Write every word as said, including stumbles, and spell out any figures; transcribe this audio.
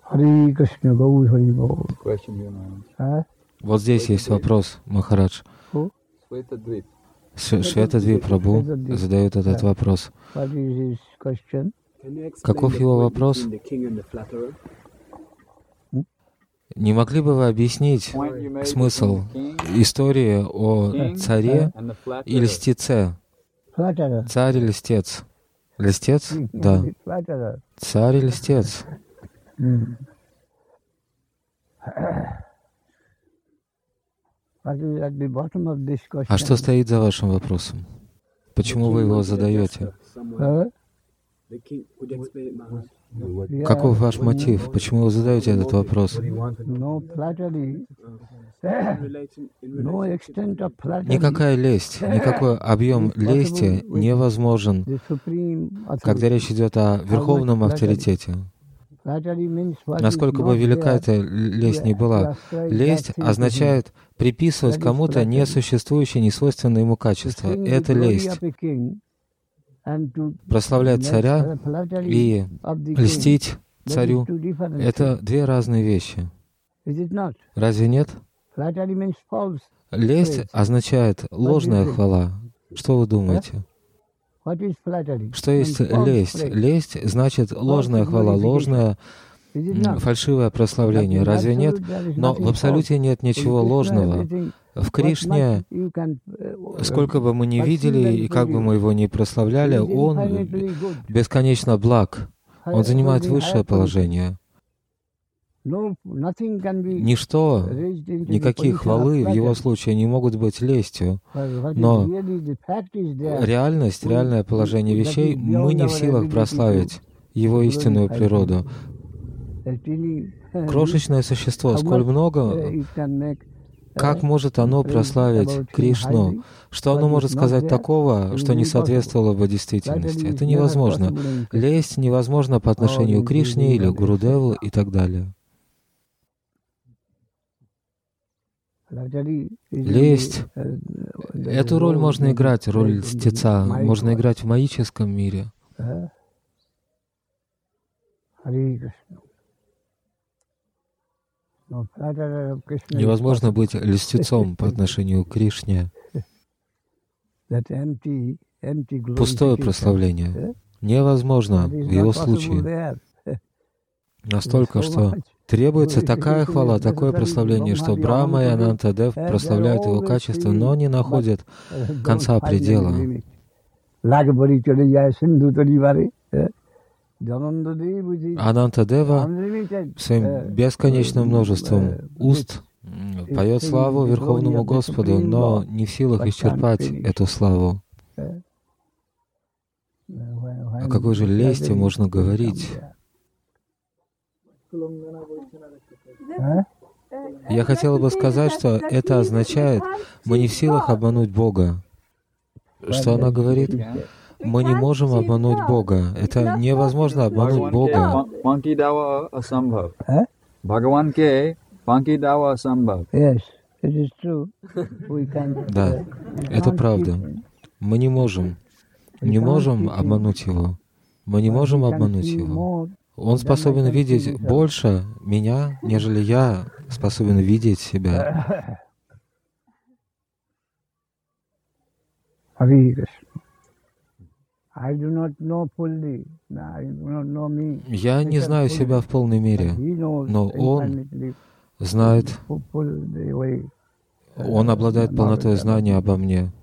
Хари Кришна, Гау Хари Гау. Вот здесь есть вопрос, Махарадж. Шветадвип Прабху задает этот вопрос. Каков его вопрос? Не могли бы вы объяснить смысл истории о царе и льстеце? Царь и льстец. Льстец? Да. Царь и льстец. А что стоит за вашим вопросом? Почему вы его задаете? Каков ваш мотив? Почему вы задаете этот вопрос? Никакая лесть, никакой объем лести невозможен, когда речь идет о верховном авторитете. Насколько бы велика эта лесть ни была, лесть означает приписывать кому-то несуществующее, несвойственное ему качество. Это лесть. Прославлять царя и льстить царю — это две разные вещи. Разве нет? Лесть означает ложная хвала. Что вы думаете? Что есть лесть? Лесть значит ложная хвала, ложное, фальшивое прославление. Разве нет? Но в абсолюте нет ничего ложного. В Кришне, сколько бы мы ни видели и как бы мы его ни прославляли, Он бесконечно благ. Он занимает высшее положение. Ничто, никакие хвалы в его случае не могут быть лестью. Но реальность, реальное положение вещей мы не в силах прославить его истинную природу. Крошечное существо, сколь много, как может оно прославить Кришну? Что оно может сказать такого, что не соответствовало бы действительности? Это невозможно. Лесть невозможно по отношению к Кришне или Гурудеву и так далее. Лесть. Эту роль можно играть, роль льстеца, можно играть в маическом мире. Невозможно быть льстецом по отношению к Кришне. Пустое прославление невозможно в его случае. Настолько, что требуется такая хвала, такое прославление, что Брахма и Анантадев прославляют его качество, но не находят конца предела. Анантадева своим бесконечным множеством уст поет славу Верховному Господу, но не в силах исчерпать эту славу. О какой же лести можно говорить? Я хотела бы сказать, что это означает, мы не в силах обмануть Бога. Что она говорит? Мы не можем обмануть Бога. Это невозможно обмануть Бога. Да, это правда. Мы не можем. Не можем обмануть Его. Мы не можем обмануть Его. Он способен видеть больше меня, нежели я способен видеть себя. Я не знаю себя в полной мере, но Он знает, Он обладает полнотой знания обо мне.